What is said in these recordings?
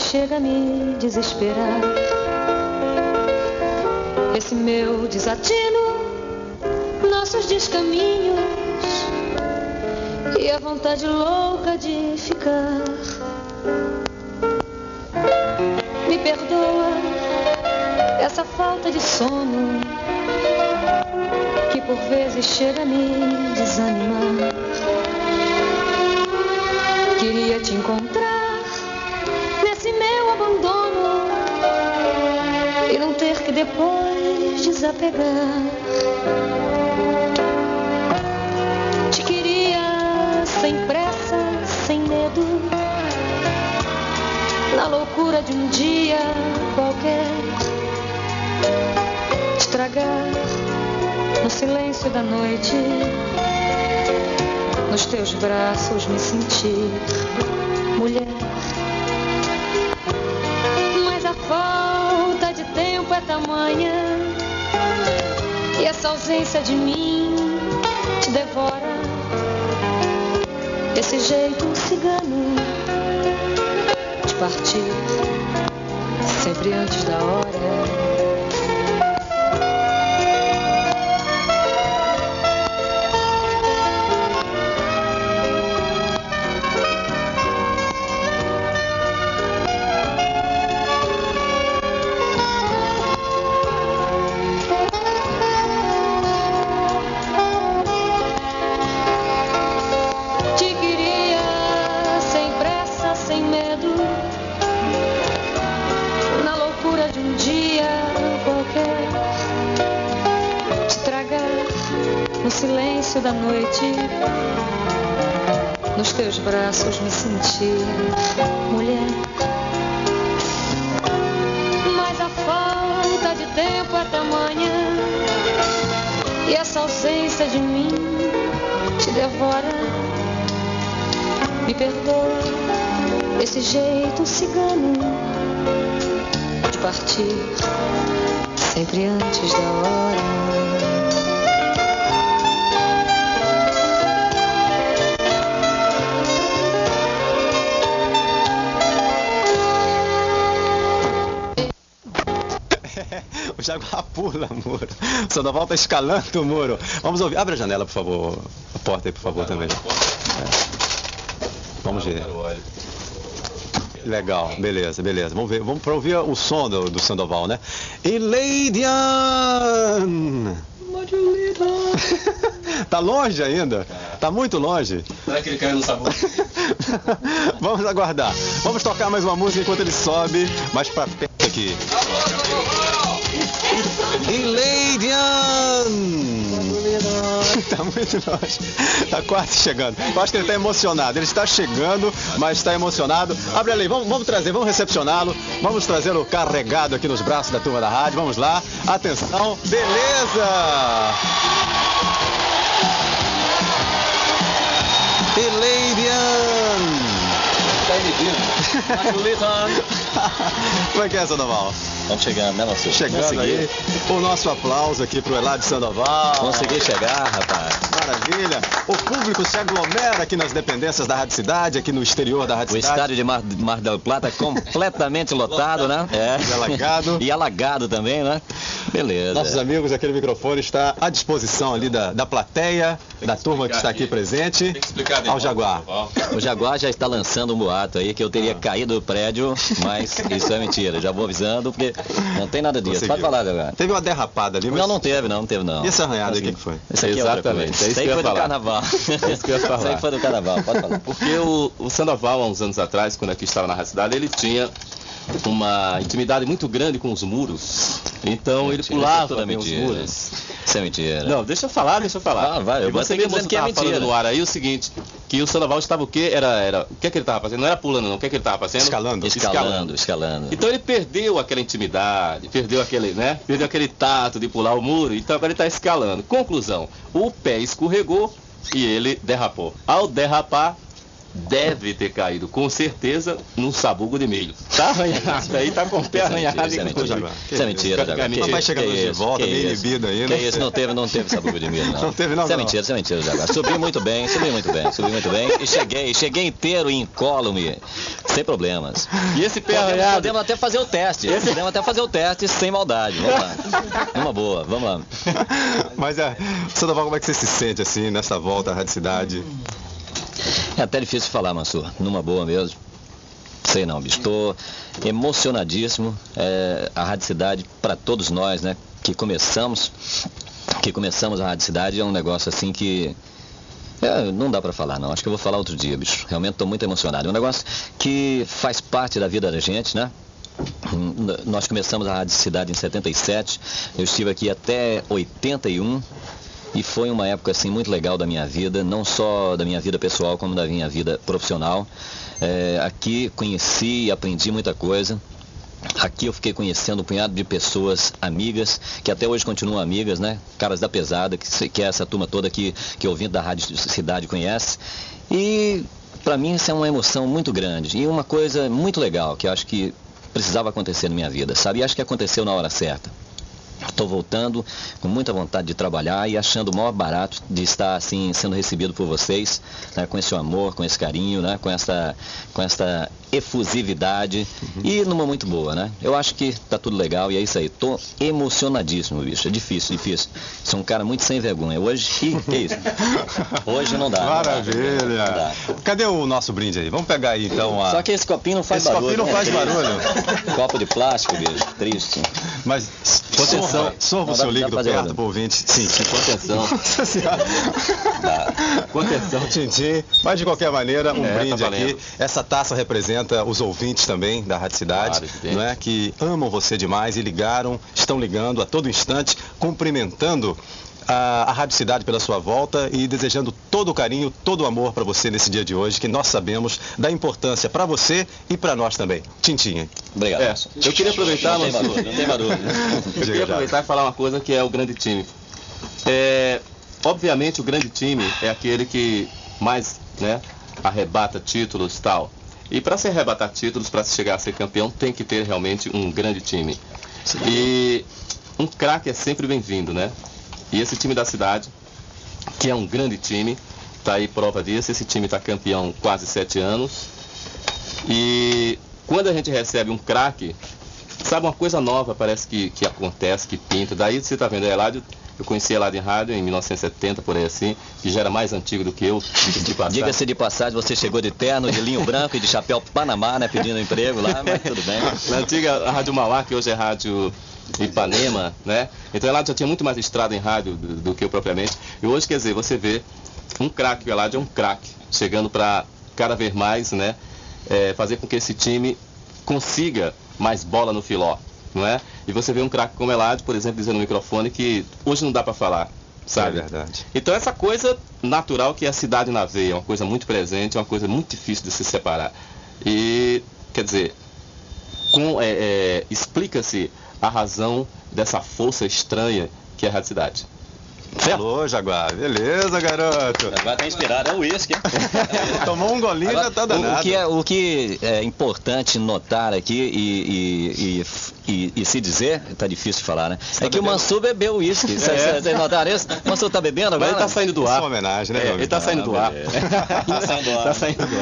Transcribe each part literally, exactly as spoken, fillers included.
chega a me desesperar. Esse meu desatino, nossos descaminhos e a vontade louca de ficar. Me perdoa essa falta de sono que por vezes chega a me desanimar. Queria te encontrar nesse meu abandono e não ter que depois desapegar. Te queria sem pressa, sem medo, na loucura de um dia qualquer. Estragar no silêncio da noite, nos teus braços me sentir mulher. Mas a falta de tempo é tamanha e essa ausência de mim te devora. Esse jeito cigano de partir sempre antes da hora. No silêncio da noite, nos teus braços me sentir mulher. Mas a falta de tempo é tamanha e essa ausência de mim te devora. Me perdoa esse jeito cigano de partir sempre antes da hora. O Jaguar pula, muro. O Sandoval está escalando o muro. Vamos ouvir. Abre a janela, por favor. A porta aí, por favor, também. É. Vamos ver. Legal, beleza, beleza. Vamos ver. Vamos para ouvir o som do, do Sandoval, né? E Leidian! Tá longe ainda? Tá muito longe? Será que ele caiu no sabor? Vamos aguardar. Vamos tocar mais uma música enquanto ele sobe mais pra perto aqui. E Leidian! Tá muito longe. Tá quase chegando. Eu acho que ele tá emocionado. Ele está chegando, mas está emocionado. Abre ali, vamos, vamos trazer, vamos recepcioná-lo. Vamos trazê-lo carregado aqui nos braços da turma da rádio. Vamos lá. Atenção. Beleza! E Leidian! Tá medindo. Como é que é, Sandoval? Vamos chegando, né, Marcelo? Chegando Consegui. aí, o nosso aplauso aqui pro Eladio Sandoval. Consegui chegar, rapaz. Maravilha. O público se aglomera aqui nas dependências da Rádio Cidade, aqui no exterior da Rádio O Cidade. estádio de Mar, Mar del Plata completamente lotado, né? É. E alagado. E alagado também, né? Beleza. Nossos amigos, aquele microfone está à disposição ali da, da plateia, da turma que está aqui presente. Tem que explicar ao Jaguar. O Jaguar já está lançando um boato aí que eu teria Ah. caído do prédio, mas isso é mentira. Já vou avisando, porque não tem nada disso. Conseguiu. Pode falar, Jaguar. Teve uma derrapada ali, mas... Não, não teve, não, não teve, não. E esse arranhado aí, o que que foi? Isso aqui é outra Exatamente, coisa. é isso Isso aí que eu foi ia do falar. carnaval. É isso que eu ia falar. Isso aí foi do carnaval, pode falar. Porque o, o Sandoval, há uns anos atrás, quando aqui estava na Rádio Cidade, ele tinha uma intimidade muito grande com os muros. Então ele Mentira, pulava isso é também os mentira. muros. Isso é mentira. Não, deixa eu falar, deixa eu falar. Ah, vai, eu e vou você ter que mesmo dizer que é estava falando mentira. no ar aí o seguinte, que o Sandoval estava o quê? Era, era, o que é que ele estava fazendo? Não era pulando não, o que é que ele estava fazendo? Escalando. Escalando, escalando. Então ele perdeu aquela intimidade, perdeu aquele, né? Perdeu aquele tato de pular o muro, então agora ele está escalando. Conclusão, o pé escorregou e ele derrapou. Ao derrapar, deve ter caído, com certeza, num sabugo de milho. Tá arranhado aí, tá com o pé arranhado. Isso é mentira, isso é mentira. Vai chegando de volta, bem inibido ainda. Que isso, não teve, não teve sabugo de milho, não. Não teve, não. Isso é mentira, isso é mentira, Jaguar. Subi muito bem, subi muito bem, subi muito bem. E cheguei, cheguei inteiro e incólume, sem problemas. E esse pé podemos, arranhado? Podemos até fazer o teste, esse... podemos até fazer o teste sem maldade. Vamos lá. Uma boa, vamos lá. Mas, é, Sandoval, como é que você se sente, assim, nessa volta à Rádio Cidade? É até difícil falar, Mansur, numa boa mesmo. Sei não, bicho, estou emocionadíssimo. É, a Rádio Cidade, para todos nós, né, que começamos, que começamos a Rádio Cidade, é um negócio assim que... É, não dá para falar, não. Acho que eu vou falar outro dia, bicho. Realmente estou muito emocionado. É um negócio que faz parte da vida da gente, né? Nós começamos a Rádio Cidade em setenta e sete, eu estive aqui até oitenta e um e foi uma época assim muito legal da minha vida, não só da minha vida pessoal como da minha vida profissional. É, aqui conheci e aprendi muita coisa. Aqui eu fiquei conhecendo um punhado de pessoas amigas, que até hoje continuam amigas, né? Caras da pesada, que, que é essa turma toda que, que ouvindo da Rádio Cidade conhece. E para mim isso é uma emoção muito grande e uma coisa muito legal que eu acho que precisava acontecer na minha vida, sabe? E acho que aconteceu na hora certa. Estou voltando com muita vontade de trabalhar e achando o maior barato de estar assim sendo recebido por vocês, né, com esse amor, com esse carinho, né, com essa, com essa efusividade uhum. e numa muito boa, né? Eu acho que tá tudo legal e é isso aí. Tô emocionadíssimo, bicho. É difícil, difícil. Sou um cara muito sem vergonha. Hoje, que, que isso? Hoje não dá. Maravilha. Não dá, não dá. Cadê o nosso brinde aí? Vamos pegar aí então a... Só que esse copinho não faz esse barulho. Esse copinho não né? faz barulho. Copo de plástico, bicho. Triste. Mas sorva, sorva o seu líquido perto pro ouvinte. Sim, sim. Contenção. Nossa senhora. Contenção. Tintim. Mas de qualquer maneira, um é, brinde tá aqui. Essa taça representa os ouvintes também da Rádio Cidade, claro, não é? Que amam você demais e ligaram, estão ligando a todo instante, cumprimentando a, a Rádio Cidade pela sua volta e desejando todo o carinho, todo o amor para você nesse dia de hoje, que nós sabemos da importância para você e para nós também. Tintinha. Obrigado. É, eu queria aproveitar, não tem barulho, não tem barulho. Eu queria aproveitar e falar uma coisa que é o grande time. É, obviamente o grande time é aquele que mais, né, arrebata títulos e tal. E para se arrebatar títulos, para se chegar a ser campeão, tem que ter realmente um grande time. E um craque é sempre bem-vindo, né? E esse time da cidade, que é um grande time, tá aí prova disso. Esse time está campeão quase sete anos. E quando a gente recebe um craque, sabe, uma coisa nova parece que, que acontece, que pinta. Daí você está vendo a Eladio. Eu conheci a Eladio em rádio em mil novecentos e setenta, por aí assim, que já era mais antigo do que eu. Diga-se de passagem, você chegou de terno, de linho branco e de chapéu Panamá, né, pedindo emprego lá, mas tudo bem. Na antiga Rádio Mauá, que hoje é Rádio Ipanema, né? Então a Eladio já tinha muito mais estrada em rádio do, do que eu propriamente. E hoje, quer dizer, você vê um craque, o Eladio é um craque, chegando para cada vez mais, né, é, fazer com que esse time consiga mais bola no filó. Não é? E você vê um craque como Eladio, por exemplo, dizendo no microfone que hoje não dá para falar, sabe? É verdade. Então essa coisa natural que é a cidade na veia, é uma coisa muito presente, é uma coisa muito difícil de se separar. E, quer dizer, com, é, é, explica-se a razão dessa força estranha que é a Rádio Cidade. Falou, Jaguar. Beleza, garoto. Jaguar tá inspirado, é o uísque. Tomou um golinho e já tá danado. O que, é, o que é importante notar aqui e, e, e, e, e se dizer, tá difícil de falar, né? Você é tá que bebendo? O Mansur bebeu uísque. Vocês é. notaram isso? O Mansur tá bebendo agora? Mas ele tá saindo do ar. Isso é uma homenagem, né? É, ele tá saindo do ar. Tá saindo do ar. Tá saindo do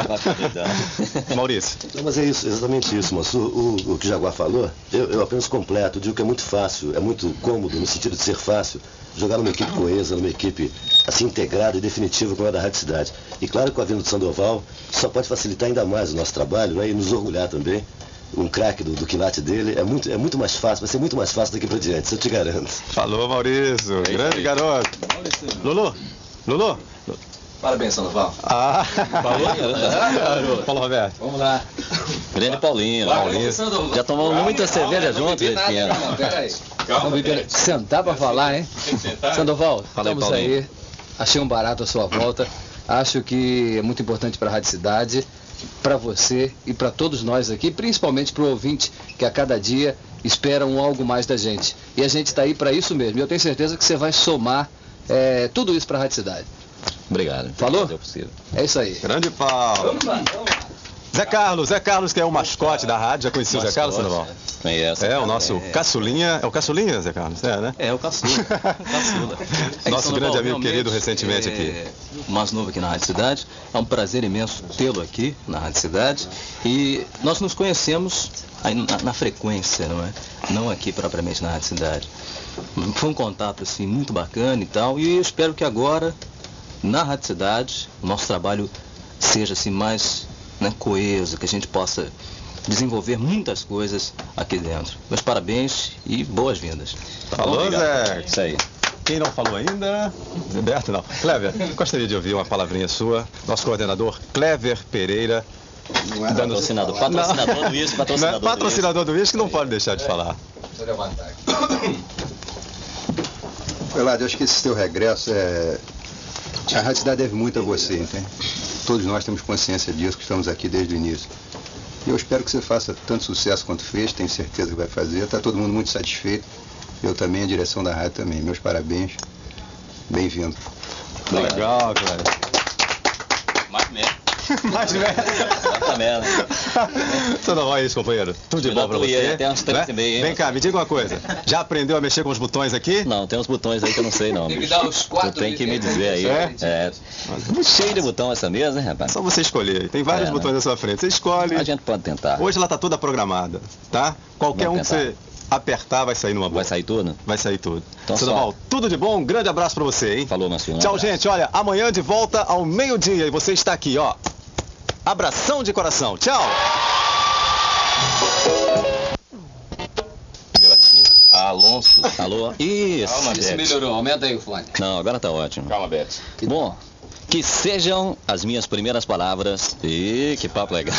ar. Maurício. Não, mas é isso, exatamente isso, Mansur. O, o que o Jaguar falou, eu, eu apenas completo. Eu digo que é muito fácil, é muito cômodo, no sentido de ser fácil, jogar numa equipe coesa, numa equipe assim integrada e definitiva como é a da Rádio Cidade. E claro que com a vinda do Sandoval, só pode facilitar ainda mais o nosso trabalho, né, e nos orgulhar também. Um craque do, do quilate dele é muito, é muito mais fácil, vai ser muito mais fácil daqui pra diante, isso eu te garanto. Falou, Maurício. É grande garoto. Maurício. Lulu, Lulu. Parabéns, Sandoval. Ah, falou, garoto. Paulo Roberto. Vamos lá. Grande Paulinho. Paulinho. Já tomamos calma, muita calma, cerveja junto, pequeno. Vamos sentar para falar, hein? Sandoval, Fala estamos aí, aí. Achei um barato a sua volta. Acho que é muito importante para a Rádio Cidade, para você e para todos nós aqui, principalmente para o ouvinte que a cada dia espera um algo mais da gente. E a gente está aí para isso mesmo. E eu tenho certeza que você vai somar é, tudo isso para a Rádio Cidade. sempre. Obrigado. Falou? É possível. É isso aí. Grande Paulo. Vamos lá, vamos lá. Zé Carlos, Zé Carlos que é o mascote da rádio, já conhecia o Zé Carlos, Sandoval? Conhece. É, o nosso É. caçulinha, é o caçulinha, Zé Carlos? É, né? É, o caçula. caçula. Nosso grande amigo querido recentemente aqui. É, mais novo aqui na Rádio Cidade. É um prazer imenso tê-lo aqui na Rádio Cidade. E nós nos conhecemos aí na, na frequência, não é? Não aqui propriamente na Rádio Cidade. Foi um contato assim muito bacana e tal. E eu espero que agora, na Rádio Cidade, o nosso trabalho seja assim mais, né, coeso, que a gente possa desenvolver muitas coisas aqui dentro. Meus parabéns e boas-vindas. Tá bom? Falou, Obrigado. Zé? Isso aí. Quem não falou ainda? Roberto, não. Clever, gostaria de ouvir uma palavrinha sua. Nosso coordenador, Clever Pereira. Não é patrocinador. Patrocinador do Isque, patrocinador Não, patrocinador do Isque, não pode deixar de falar. Deixa eu levantar aqui. Elad, eu acho que esse seu regresso é... A Rádio Cidade deve muito a você, entende? Todos nós temos consciência disso, que estamos aqui desde o início. E eu espero que você faça tanto sucesso quanto fez, tenho certeza que vai fazer. Está todo mundo muito satisfeito. Eu também, a direção da rádio também. Meus parabéns. Bem-vindo. Legal, Clever. Mais mesmo. Mais velho. Exatamente. Sandoval, é isso, companheiro. Tudo de bom pra Eu você. até umas três né? e meia, hein, Vem cá, Marcelo? me diga uma coisa. Já aprendeu a mexer com os botões aqui? Não, tem uns botões aí que eu não sei não. Tem que bicho. dar os quatro Tu tem que me de- dizer aí. É? É. Cheio de botão essa mesa, hein, rapaz? Só você escolher. Tem vários É, né? botões à sua frente. Você escolhe. A gente pode tentar. Hoje ela tá toda programada, tá? Qualquer um Vamos que tentar. você apertar vai sair numa boa. Vai sair tudo? Vai sair tudo. Então Sandoval, só. tudo de bom. Um grande abraço pra você, hein? Falou, Mansuno. Um Tchau, abraço. gente. Olha, amanhã de volta ao meio-dia e você está aqui, ó. Abração de coração. Tchau. Alonso. Alô? Isso. Calma, Isso Beth. melhorou, aumenta aí o fone. Não, agora tá ótimo. Calma, Beth. Bom, que sejam as minhas primeiras palavras. Ih, que papo legal.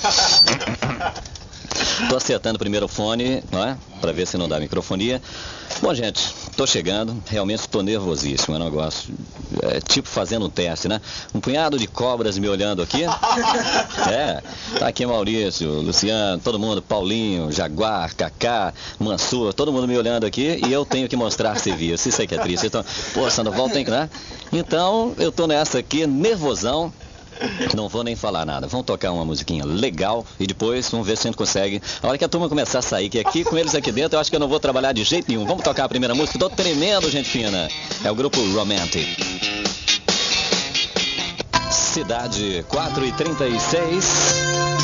Tô acertando primeiro o fone, não é? Pra ver se não dá microfonia. Bom, gente, tô chegando. Realmente tô nervosíssimo. É um negócio. É tipo fazendo um teste, né? Um punhado de cobras me olhando aqui. É. Tá aqui Maurício, Luciano, todo mundo, Paulinho, Jaguar, Cacá, Mansur, todo mundo me olhando aqui e eu tenho que mostrar serviço. Isso aí que é triste. Então, pô, Sandoval tem que, né? Então, eu tô nessa aqui, nervosão. Não vou nem falar nada. Vamos tocar uma musiquinha legal e depois vamos ver se a gente consegue. A hora que a turma começar a sair, que aqui com eles aqui dentro, eu acho que eu não vou trabalhar de jeito nenhum. Vamos tocar a primeira música. Tô tremendo, gente fina. É o grupo Romantic. Cidade quatro e trinta e seis.